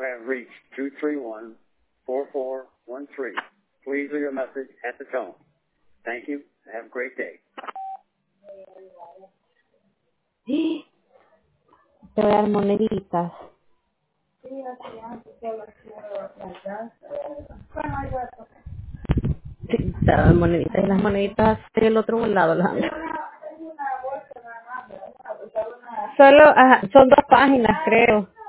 have reached 231-4413. Please leave a message at the tone. Thank you. Have a great day. Te voy a dar moneditas. Sí, te dan moneditas. Y las moneditas del otro lado. Solo, son 2 páginas, creo.